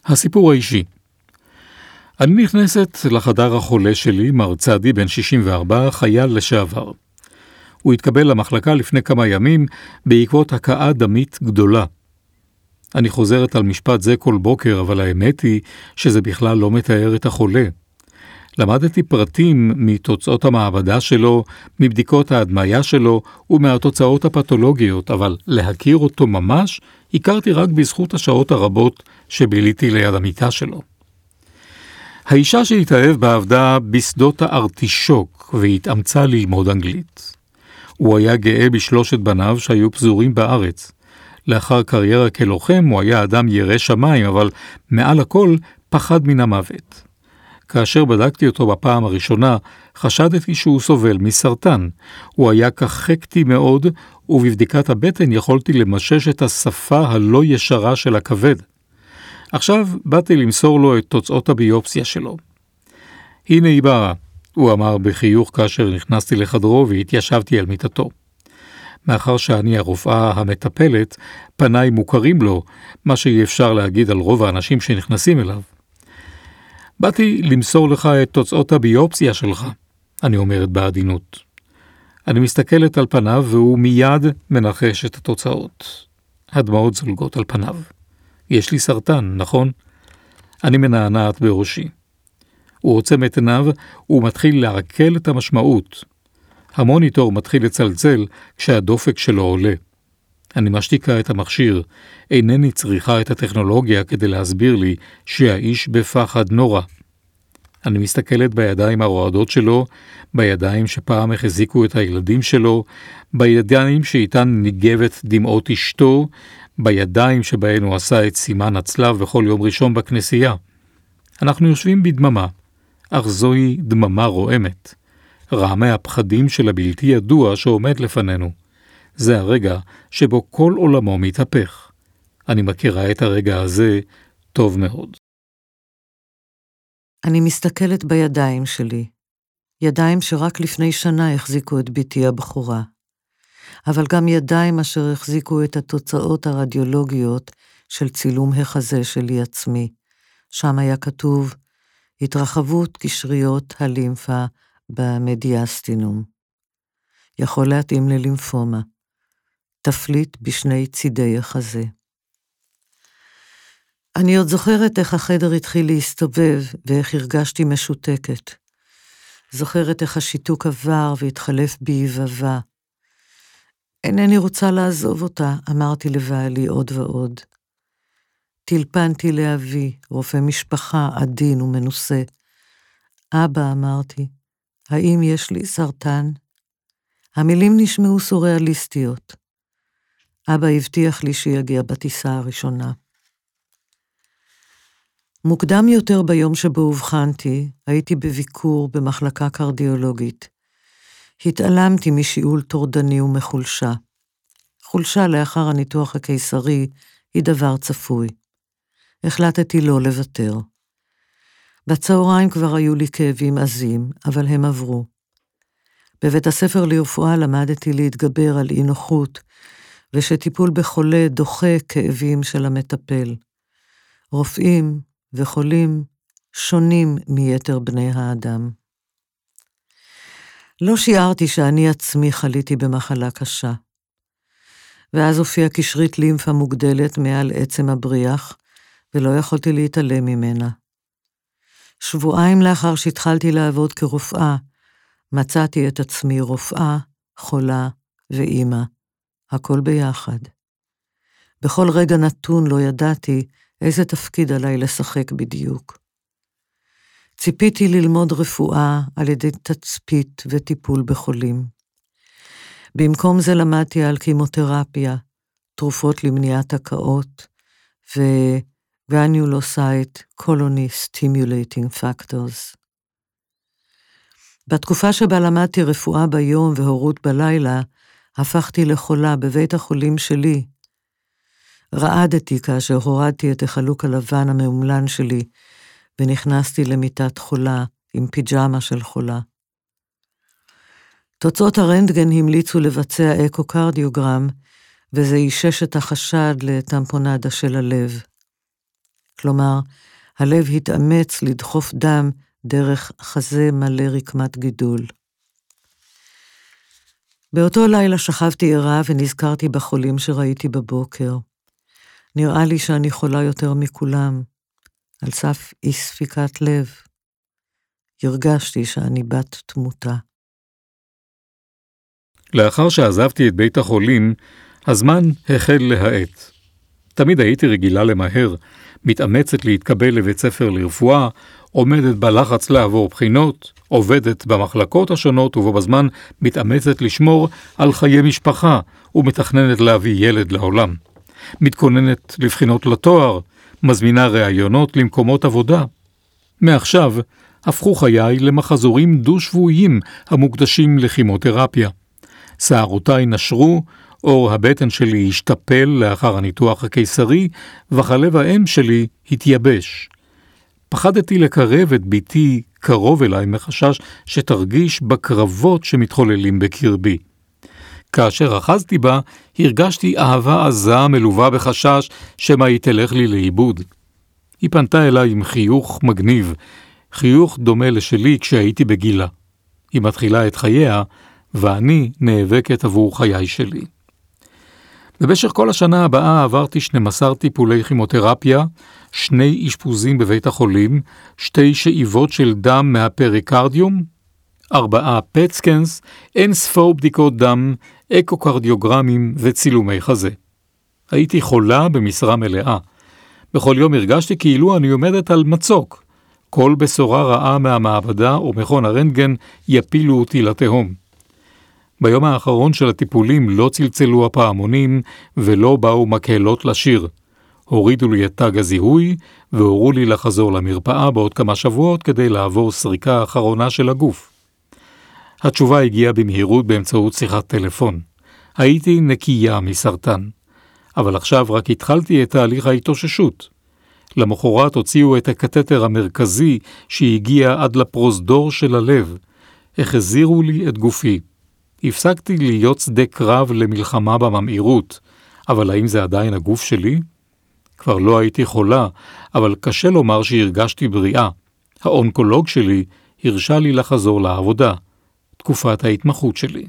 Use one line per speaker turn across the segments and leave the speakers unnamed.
הסיפור האישי. אני נכנסת לחדר החולה שלי, מר צדי בן 64, חייל לשעבר. הוא התקבל למחלקה לפני כמה ימים בעקבות הקאה דמית גדולה. אני חוזרת על משפט זה כל בוקר, אבל האמת היא שזה בכלל לא מתאר את החולה. למדתי פרטים מתוצאות המעבדה שלו, מבדיקות ההדמיה שלו ומהתוצאות הפתולוגיות, אבל להכיר אותו ממש הכרתי רק בזכות השעות הרבות שביליתי ליד המיטה שלו. האישה שהתאהב בה עבדה בשדות הארטישוק והתאמצה ללמוד אנגלית. הוא היה גאה בשלושת בניו שהיו פזורים בארץ. לאחר קריירה כלוחם הוא היה אדם ירא שמיים, אבל מעל הכל פחד מן המוות. כאשר בדקתי אותו בפעם הראשונה, חשדתי שהוא סובל מסרטן. הוא היה כחקטי מאוד, ובבדיקת הבטן יכולתי למשש את השפה הלא ישרה של הכבד. עכשיו באתי למסור לו את תוצאות הביופסיה שלו. הנה היא באה, הוא אמר בחיוך כאשר נכנסתי לחדרו והתיישבתי על מיטתו. מאחר שאני הרופאה המטפלת, פניי מוכרים לו, מה שאי אפשר להגיד על רוב האנשים שנכנסים אליו. באתי למסור לך את תוצאות הביופסיה שלך, אני אומרת בעדינות. אני מסתכלת על פניו והוא מיד מנחש את התוצאות. הדמעות זולגות על פניו. יש לי סרטן, נכון? אני מנענעת בראשי. הוא עוצם את עיניו ומתחיל לעכל את המשמעות. המוניטור מתחיל לצלצל כשהדופק שלו עולה. אני משתיקה את המכשיר, אינני צריכה את הטכנולוגיה כדי להסביר לי שהאיש בפחד נורא. אני מסתכלת בידיים הרועדות שלו, בידיים שפעם החזיקו את הילדים שלו, בידיים שאיתן ניגבת דמעות אשתו, בידיים שבהן הוא עשה את סימן הצלב בכל יום ראשון בכנסייה. אנחנו יושבים בדממה, אך זוהי דממה רועמת. רעמי הפחדים של הבלתי ידוע שעומד לפנינו. זה הרגע שבו כל עולמו מתהפך. אני מכירה את הרגע הזה טוב מאוד.
אני מסתכלת בידיים שלי. ידיים שרק לפני שנה החזיקו את ביתי הבכורה. אבל גם ידיים אשר החזיקו את התוצאות הרדיולוגיות של צילום החזה שלי עצמי. שם היה כתוב, התרחבות קשריות הלימפה במדיאסטינום. יכול להתאים ללימפומה. תפליט בשני צידי החזה. אני עוד זוכרת איך החדר התחיל להסתובב ואיך הרגשתי משותקת. זוכרת איך השיתוק עבר והתחלף ביבבה. אינני רוצה לעזוב אותה, אמרתי לבעלי עוד ועוד. טלפנתי לאבי, רופא משפחה עדין ומנוסה. אבא, אמרתי, האם יש לי סרטן? המילים נשמעו סוריאליסטיות. אבא הבטיח לי שיגיע בטיסה הראשונה. מוקדם יותר ביום שבו הובחנתי, הייתי בביקור במחלקה קרדיולוגית. התעלמתי משיעול טורדני ומחולשה. חולשה לאחר הניתוח הקיסרי היא דבר צפוי. החלטתי לא לוותר. בצהריים כבר היו לי כאבים עזים, אבל הם עברו. בבית הספר לרפואה למדתי להתגבר על אי נוחות, ושטיפול בחולה דוחה כאבים של המטפל. רופאים וחולים שונים מיתר בני האדם. לא שיערתי שאני עצמי חליתי במחלה קשה. ואז הופיעה קשרית לימפה מוגדלת מעל עצם הבריח, ולא יכולתי להתעלם ממנה. שבועיים לאחר שהתחלתי לעבוד כרופאה, מצאתי את עצמי רופאה, חולה ואימא, הכל ביחד. בכל רגע נתון לא ידעתי איזה תפקיד עליי לשחק בדיוק. ציפיתי ללמוד רפואה על ידי תצפית וטיפול בחולים. במקום זה למדתי על כימותרפיה, תרופות למניעת הקאות, ו-granulocyte colony stimulating factors. בתקופה שבה למדתי רפואה ביום והורות בלילה, הפכתי לחולה בבית החולים שלי. רעדתי כאשר הורדתי את החלוק הלבן המאומלן שלי, ונכנסתי למיטת חולה עם פיג'מה של חולה. תוצאות הרנטגן המליצו לבצע אקוקרדיוגרם, וזה אישש את החשד לטמפונדה של הלב. כלומר, הלב התאמץ לדחוף דם דרך חזה מלא רקמת גידול. באותו לילה שכבתי ערה ונזכרתי בחולים שראיתי בבוקר. נראה לי שאני חולה יותר מכולם, על סף אי ספיקת לב. הרגשתי שאני בת תמותה.
לאחר שעזבתי את בית החולים, הזמן החל להאט. תמיד הייתי רגילה למהר, מתאמצת להתקבל לבית ספר לרפואה, עומדת בלחץ לעבור בחינות, עובדת במחלקות השונות ובו בזמן מתאמצת לשמור על חיי משפחה ומתכננת להביא ילד לעולם. מתכוננת לבחינות לתואר, מזמינה ראיונות למקומות עבודה. מעכשיו הפכו חיי למחזורים דו-שבועיים המוקדשים לכימותרפיה. שערותיי נשרו, אור הבטן שלי השתפל לאחר הניתוח הקיסרי, וחלב האם שלי התייבש. פחדתי לקרב את ביתי קרוב אליי מחשש שתרגיש בקרבות שמתחוללים בקרבי. כאשר אחזתי בה, הרגשתי אהבה עזה מלווה בחשש שמא היא תלך לי לאיבוד. היא פנתה אליי עם חיוך מגניב, חיוך דומה לשלי כשהייתי בגילה. היא מתחילה את חייה, ואני נאבקת עבור חיי שלי. במשך כל השנה הבאה עברתי 12 טיפולי כימותרפיה, 2 אשפוזים בבית החולים, 2 שאיבות של דם מהפריקרדיום, 4 פט-סקנס, אין ספור בדיקות דם, אקוקרדיוגרמים וצילומי חזה. הייתי חולה במשרה מלאה. בכל יום הרגשתי כאילו אני עומדת על מצוק. כל בשורה רעה מהמעבדה או מכון הרנטגן יפילו אותי לתהום. ביום האחרון של הטיפולים לא צלצלו הפעמונים ולא באו מקהלות לשיר. הורידו לי את תג הזיהוי והורו לי לחזור למרפאה בעוד כמה שבועות כדי לעבור סריקה האחרונה של הגוף. התשובה הגיעה במהירות באמצעות שיחת טלפון. הייתי נקייה מסרטן. אבל עכשיו רק התחלתי את תהליך ההתאוששות. למחרת הוציאו את הקתטר המרכזי שהגיע עד לפרוזדור של הלב. החזירו לי את גופי. הפסקתי להיות שדה קרב למלחמה בממאירות, אבל האם זה עדיין הגוף שלי? כבר לא הייתי חולה, אבל קשה לומר שהרגשתי בריאה. האונקולוג שלי הרשה לי לחזור לעבודה, תקופת ההתמחות שלי.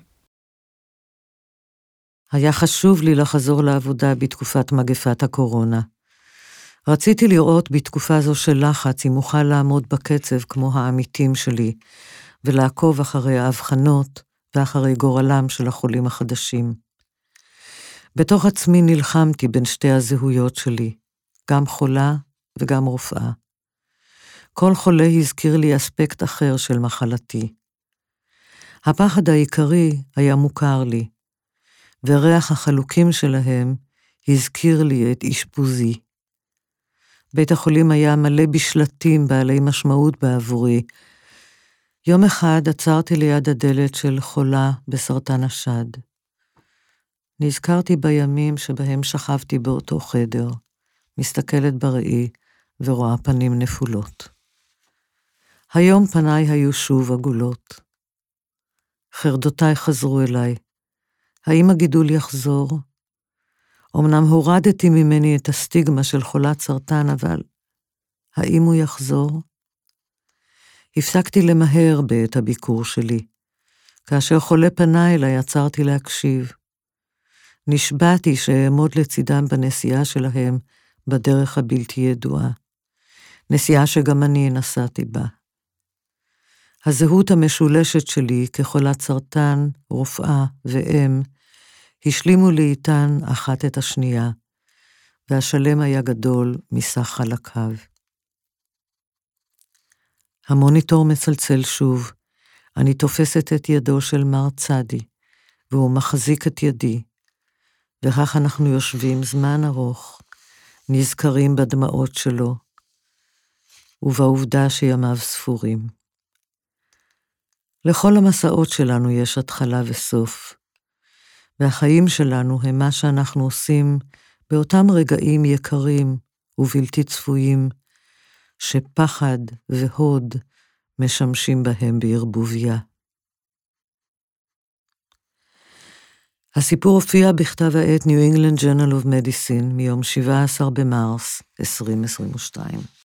היה חשוב לי לחזור לעבודה בתקופת מגפת הקורונה. רציתי לראות בתקופה זו של לחץ אם אוכל לעמוד בקצב כמו העמיתים שלי, ולעקוב אחרי ההבחנות ואחרי גורלם של החולים החדשים. בתוך עצמי נלחמתי בין שתי הזהויות שלי, גם חולה וגם רופאה. כל חולה הזכיר לי אספקט אחר של מחלתי. הפחד העיקרי היה מוכר לי, וריח החלוקים שלהם הזכיר לי את אשפוזי. בית החולים היה מלא בשלטים בעלי משמעות בעבורי. יום אחד עצרתי ליד הדלת של חולה בסרטן השד. נזכרתי בימים שבהם שכבתי באותו חדר, מסתכלת בראי ורואה פנים נפולות. היום פניי היו שוב עגולות. חרדותיי חזרו אליי. האם הגידול יחזור? אמנם הורדתי ממני את הסטיגמה של חולת סרטן, אבל האם הוא יחזור? הפסקתי למהר בעת הביקור שלי. כאשר חולה פנה אליי, עצרתי להקשיב. נשבעתי שאעמוד לצידם בנסיעה שלהם בדרך הבלתי ידועה. נסיעה שגם אני נסעתי בה. הזהות המשולשת שלי כחולת סרטן, רופאה ואם, השלימו לי איתן אחת את השנייה, והשלם היה גדול מסך חלקיו. המוניטור מצלצל שוב. אני תופסת את ידו של מר צדי, והוא מחזיק את ידי, וכך אנחנו יושבים זמן ארוך, נזכרים בדמעות שלו, ובעובדה שימיו ספורים. לכל המסעות שלנו יש התחלה וסוף, והחיים שלנו הם מה שאנחנו עושים באותם רגעים יקרים ובלתי צפויים, שפחד והוד משמשים בהם בערבוביה. הסיפור הופיע בכתב העת New England Journal of Medicine מיום 17 במרס 2022.